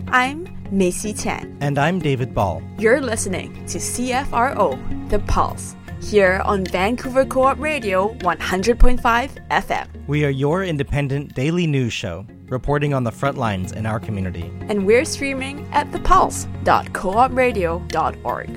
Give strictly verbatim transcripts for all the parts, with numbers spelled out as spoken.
I'm Macy Chan. And I'm David Ball. You're listening to C F R O, The Pulse, here on Vancouver Co-op Radio one hundred point five F M. We are your independent daily news show, reporting on the front lines in our community. And we're streaming at the pulse dot co op radio dot org.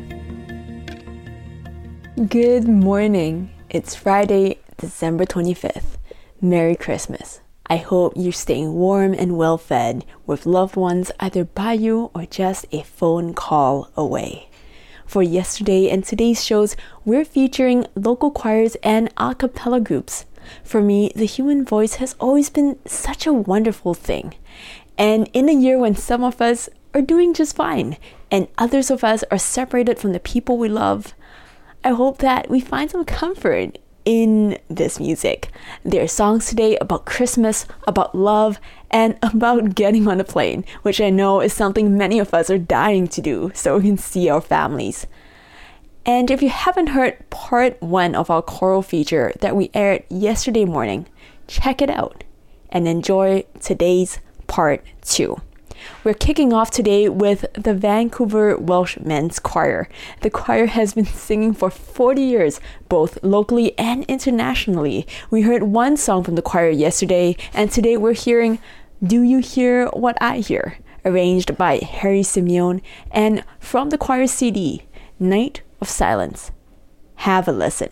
Good morning. It's Friday, December twenty-fifth. Merry Christmas. I hope you're staying warm and well fed with loved ones either by you or just a phone call away. For yesterday and today's shows, we're featuring local choirs and a cappella groups. For me, the human voice has always been such a wonderful thing. And in a year when some of us are doing just fine and others of us are separated from the people we love, I hope that we find some comfort in this music. There are songs today about Christmas, about love, and about getting on a plane, which I know is something many of us are dying to do so we can see our families. And if you haven't heard part one of our choral feature that we aired yesterday morning, check it out and enjoy today's part two. We're kicking off today with the Vancouver Welsh Men's Choir. The choir has been singing for forty years, both locally and internationally. We heard one song from the choir yesterday, and today we're hearing Do You Hear What I Hear, arranged by Harry Simeon, and from the choir C D, Night of Silence. Have a listen.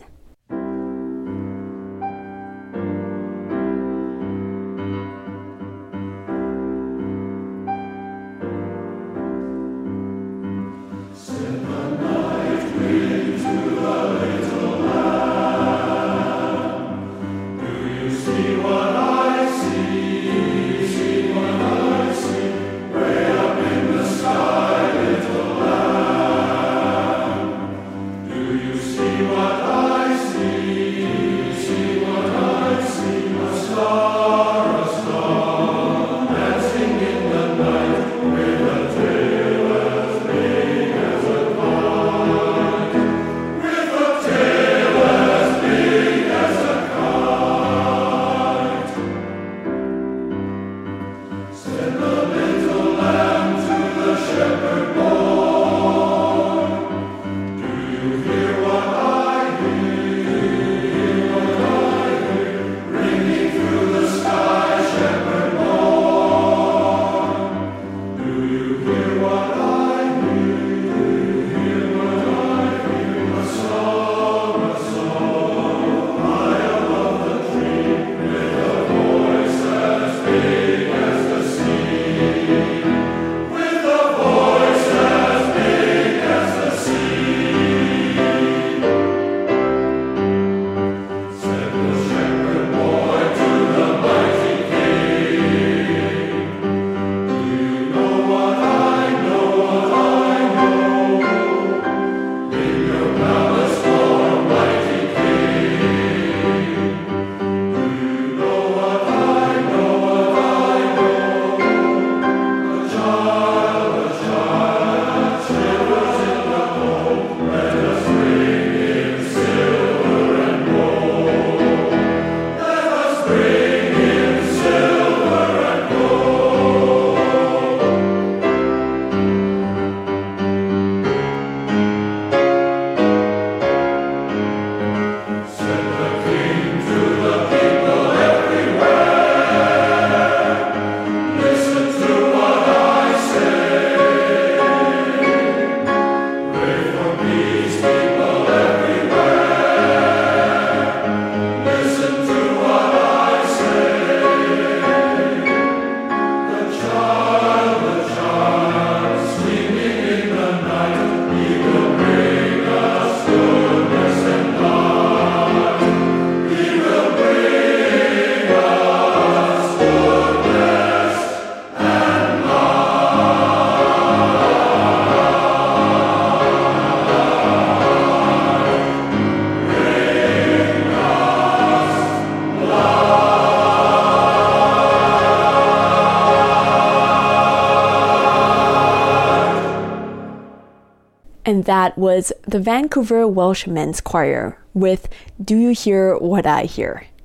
And that was the Vancouver Welsh Men's Choir with Do You Hear What I Hear?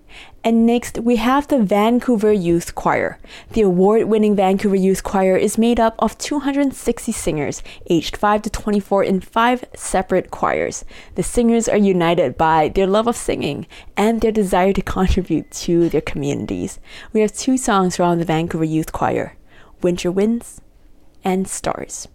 And next, we have the Vancouver Youth Choir. The award-winning Vancouver Youth Choir is made up of two hundred sixty singers, aged five to twenty-four in five separate choirs. The singers are united by their love of singing and their desire to contribute to their communities. We have two songs from the Vancouver Youth Choir, Winter Winds and Stars.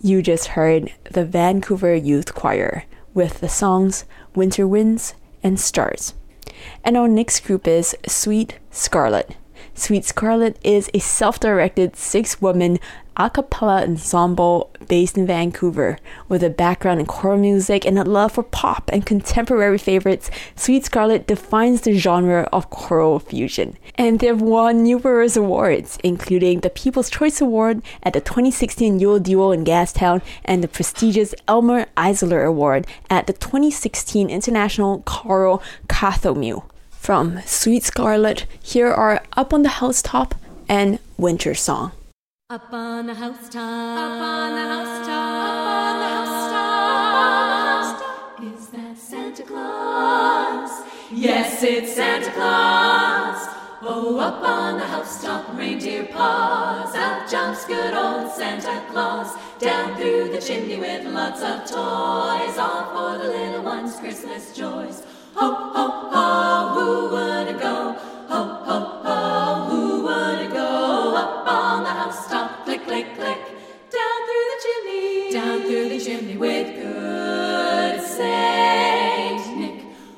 You just heard the Vancouver Youth Choir with the songs Winter Winds and Stars. And our next group is Sweet Scarlet. Sweet Scarlet is a self-directed six-woman a cappella ensemble based in Vancouver. With a background in choral music and a love for pop and contemporary favorites, Sweet Scarlet defines the genre of choral fusion. And they've won numerous awards, including the People's Choice Award at the twenty sixteen Yule Duel in Gastown and the prestigious Elmer Eisler Award at the twenty sixteen International Choral Cathomew. From Sweet Scarlet, here are Up on the Housetop and Winter Song. Up on the housetop, up on the housetop, up on the housetop, is that Santa Claus? Yes, it's Santa Claus. Oh, up on the housetop, reindeer paws, out jumps good old Santa Claus. Down through the chimney with lots of toys, all for the little ones' Christmas joys. Ho, ho, ho, who would go? Ho, ho, ho, who would go? Up on the housetop, click, click, click, down through the chimney, down through the chimney with good Saint Nick.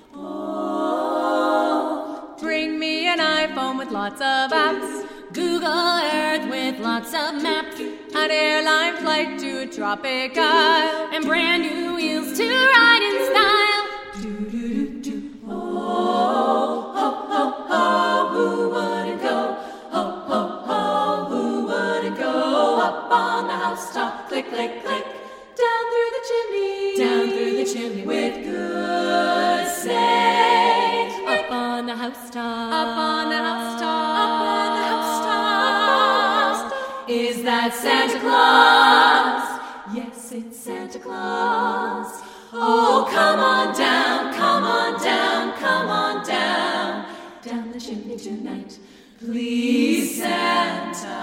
Oh, bring me an iPhone with lots of apps, Google Earth with lots of maps, an airline flight to a tropic isle, and brand new wheels to ride in style. Do, do, do, do. Oh, ho, ho, ho, who wouldn't go? Ho, ho, ho, who wouldn't go? Up on the housetop, click, click, click, down through the chimney, down through the chimney with good Saint Nick. Up on the housetop, up on the housetop, up on the housetop, is that Santa Claus? Yes, it's Santa Claus. Oh, come on down, come on down, come on down, down the chimney tonight, please, Santa.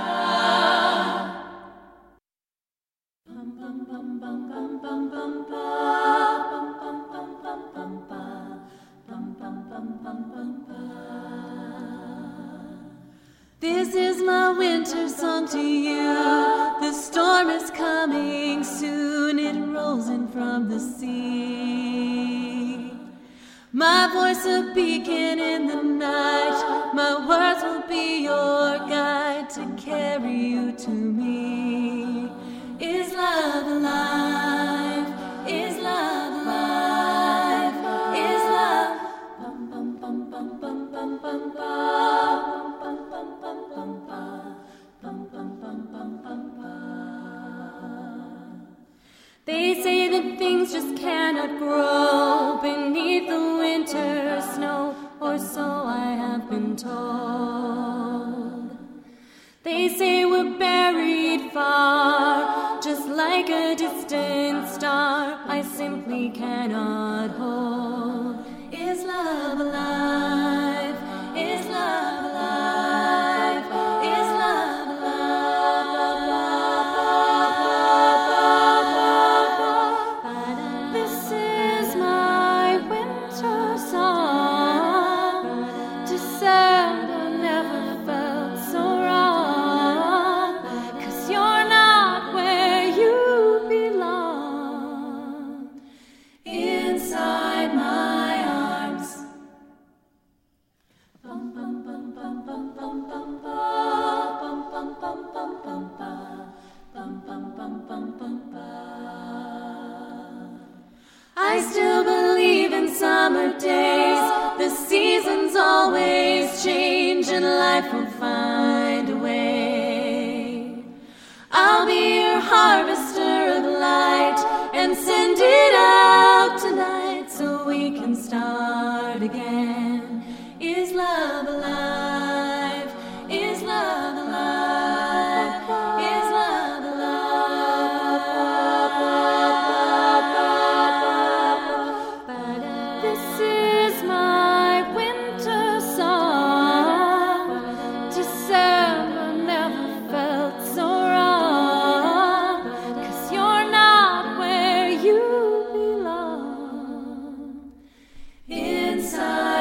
Bum, bum, bum, bum, bum, bum, bum, bum, bum, bum, bum, bum, bum, bum, bum, bum, bum, bum. This is my winter song to you. The storm is coming soon. It rolls in from the sea. My voice a beacon in the night. My words will be your guide to carry you to me. Is love alive? Is love alive? Is love? Bum bum bum bum bum bum bum bum bum bum bum bum bum bum bum bum bum. They say that things just cannot grow beneath the winter snow, or so I have been told. They say we're buried far, just like a distant star I simply cannot hold. Is love alive? Is love alive? Is love alive? This is my winter song. December never felt so wrong, 'cause you're not where you belong. Inside my arms. Bum bum bum bum bum bum bum bum bum bum bum bum bum bum bum bum bum bum. I still believe in summer days. The seasons always change and life will find a way. I'll be your harvester of light and send it out tonight so we can start again. Is love alive? Is love alive? Is love alive? This is my winter song. December never felt so wrong, 'cause you're not where you belong. Inside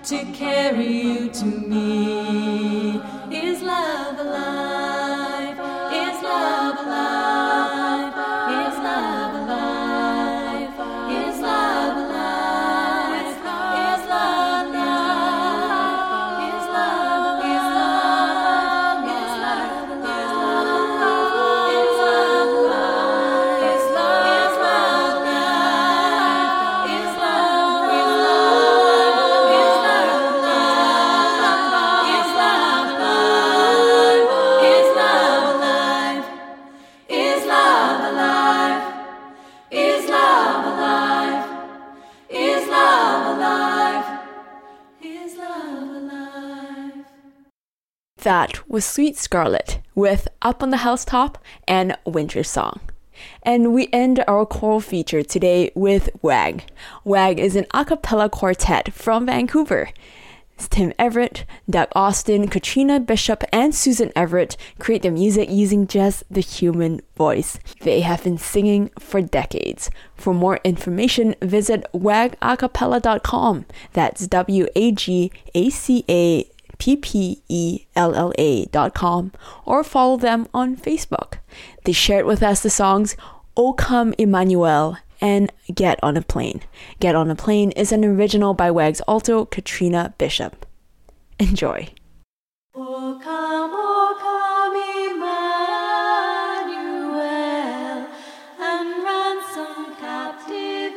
to carry you to me. Is love alive? Is love alive? Is love alive? Is love alive? Is love alive? Is love is love? Is love alive? Is love alive? Is love alive? Is love is love? Is love alive? Is love alive? Is love alive? Is love alive? Is love alive? Is love alive? Is love alive? That was Sweet Scarlet with Up on the Housetop and Winter Song. And we end our choral feature today with WAG. WAG is an a cappella quartet from Vancouver. It's Tim Everett, Doug Austin, Katrina Bishop, and Susan Everett create their music using just the human voice. They have been singing for decades. For more information, visit wag a cappella dot com. That's W A G A C A P P E L L A dot com, or follow them on Facebook. They shared with us the songs O Come Emmanuel and Get on a Plane. Get on a Plane is an original by WAG's alto Katrina Bishop. Enjoy. O come, O come, Emmanuel, and ransom captive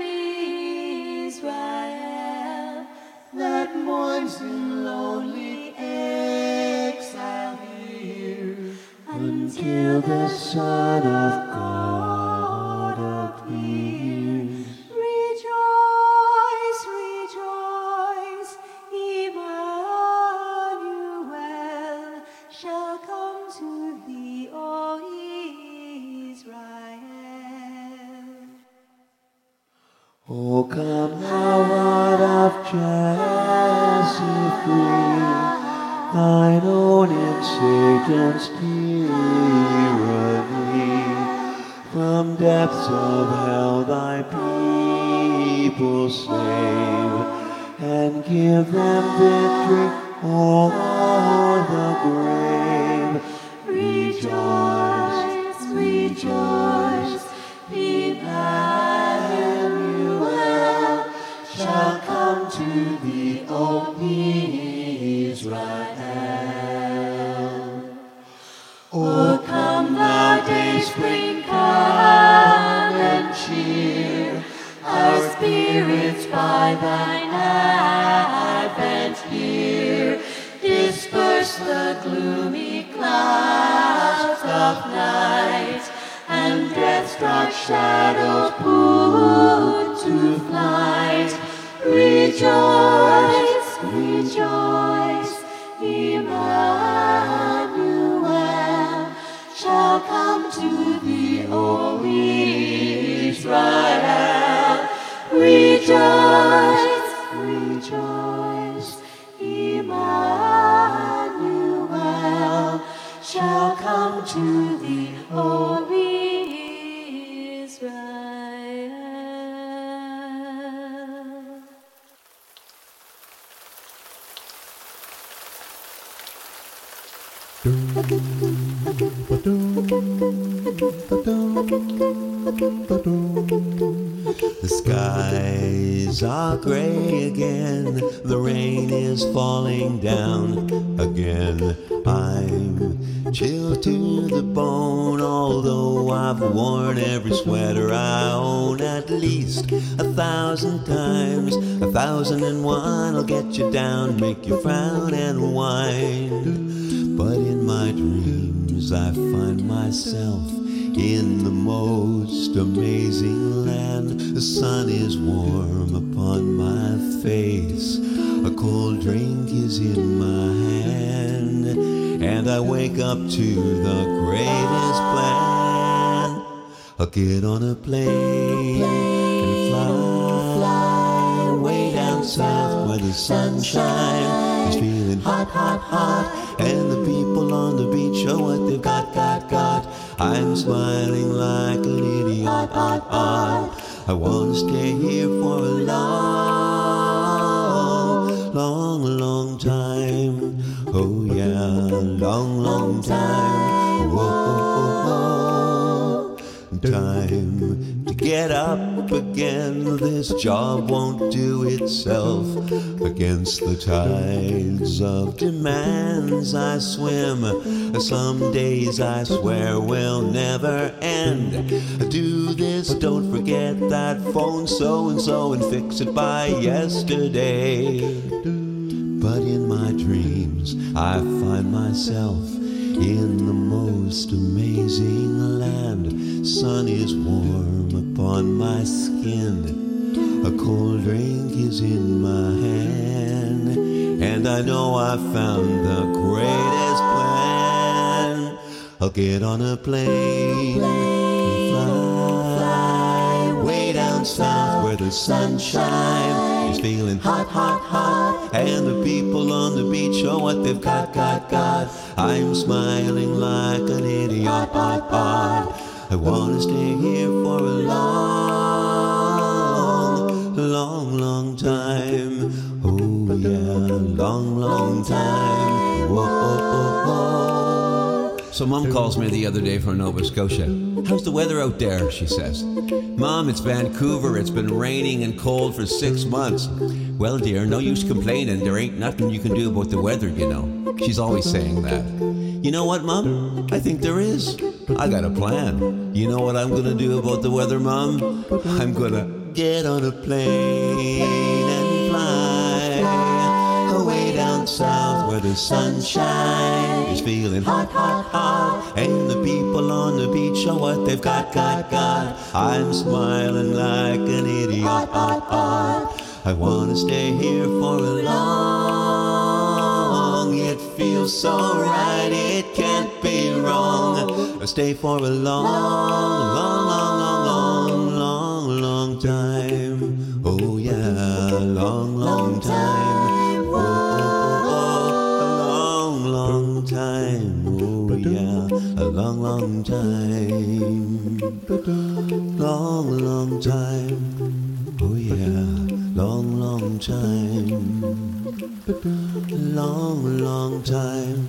Israel, that mourns in lonely exile here, until the Son of God appears. Rejoice, rejoice, Emmanuel shall come to thee, O Israel. O come thou out of Jesse free, thine own in Satan's tyranny. From depths of hell thy people save, and give them victory o'er the grave. Rejoice, rejoice, Emmanuel shall come to thee, O Israel. O come thou dayspring, come and cheer our spirits by thine advent here. Disperse the gloomy clouds of night, and death's dark shadows put to flight. Rejoice, rejoice, Emmanuel shall come to thee, O Israel. Rejoice, rejoice, Emmanuel shall come to thee, O Israel. The skies are gray again, the rain is falling down again. I'm chilled to the bone, although I've worn every sweater I own at least a thousand times. A thousand and one will get you down, make you frown and whine. But in my dreams I find myself in the most amazing land. The sun is warm upon my face, a cold drink is in my hand, and I wake up to the greatest plan. I'll get on a plane and fly way down south where the sunshine is feeling hot, hot, hot, and the people on the beach show what they've got, got, got. I'm smiling like an idiot, odd, odd. I want to stay here for a long, long, long, long time. Whoa, time to get up again. This job won't do itself. Against the tides of demands I swim. Some days I swear will never end. Do this, don't forget that phone so-and-so and fix it by yesterday. But in my dreams I find myself in the most amazing land. Sun is warm upon my skin. A cold drink is in my hand, and I know I found the greatest plan. I'll get on a plane and fly way down south where the sunshine is feeling hot, hot, hot, and the people on the beach show what they've got, got, got. I'm smiling like an idiot, odd, odd. I want to stay here for a long, long, long time. Oh yeah, long, long time. Whoa, oh, oh. So Mom calls me the other day from Nova Scotia. How's the weather out there, she says. Mom, it's Vancouver. It's been raining and cold for six months. Well, dear, no use complaining. There ain't nothing you can do about the weather, you know. She's always saying that. You know what, Mom? I think there is. I got a plan. You know what I'm going to do about the weather, Mom? I'm going to get on a plane and fly away down south where the sunshine is feeling hot, hot, hot, and the people on the beach show what they've got, got, got. I'm smiling like an idiot, hot, hot, hot. I want to stay here for a long. It feels so right, it can't be wrong. I stay for a long, long, long, long, long, long, long time. Oh yeah, long, long time. Oh, oh, oh, a long, long time. Oh yeah, a long, long time. Long, long time. Oh yeah, long, long time. Long, long time.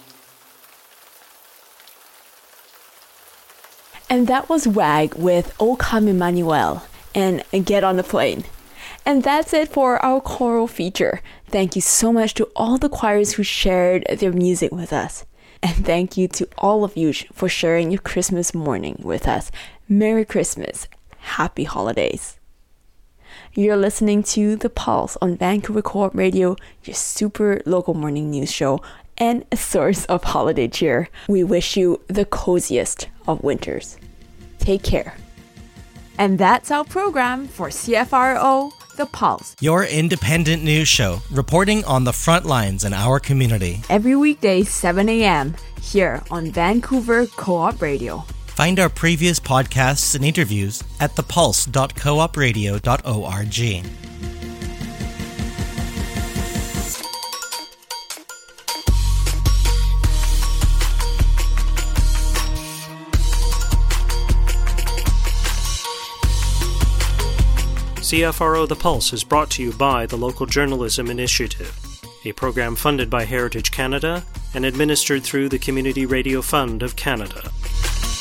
And that was Wag with O Come Emmanuel and Get on the Plane. And that's it for our choral feature. Thank you so much to all the choirs who shared their music with us. And thank you to all of you for sharing your Christmas morning with us. Merry Christmas. Happy holidays. You're listening to The Pulse on Vancouver Co-op Radio, your super local morning news show and a source of holiday cheer. We wish you the coziest of winters. Take care. And that's our program for C F R O, The Pulse. Your independent news show, reporting on the front lines in our community. Every weekday, seven a.m. here on Vancouver Co-op Radio. Find our previous podcasts and interviews at the pulse dot coop radio dot org. C F R O The Pulse is brought to you by the Local Journalism Initiative, a program funded by Heritage Canada and administered through the Community Radio Fund of Canada.